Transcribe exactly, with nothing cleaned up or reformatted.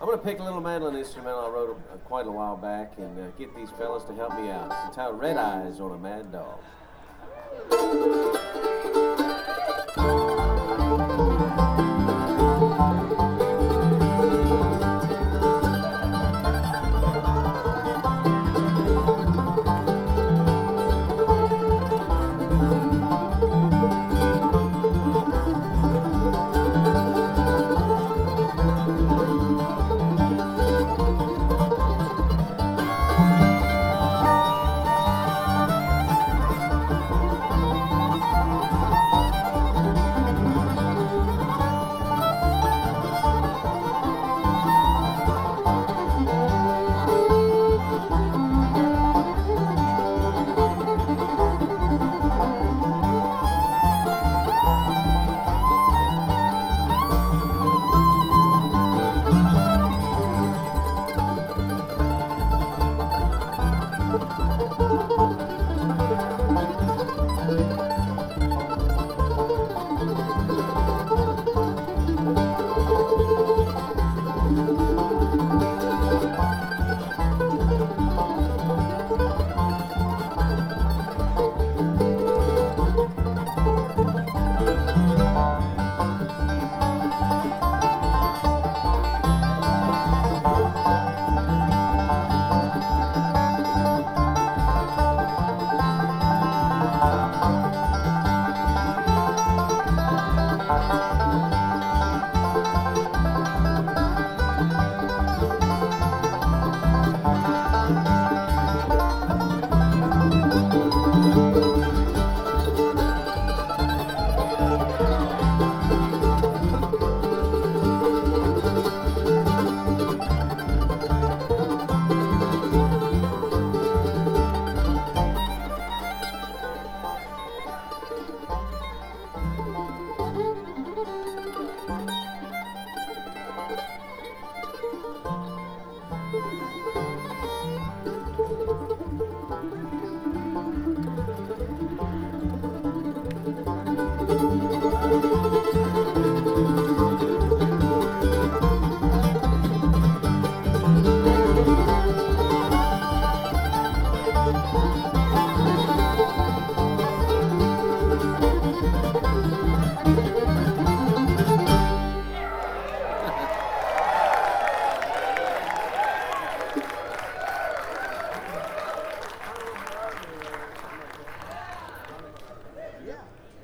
going to pick a little mandolin instrumental I wrote uh, quite a while back and uh, get these fellas to help me out. It's entitled Red Eyes on a Mad Dog.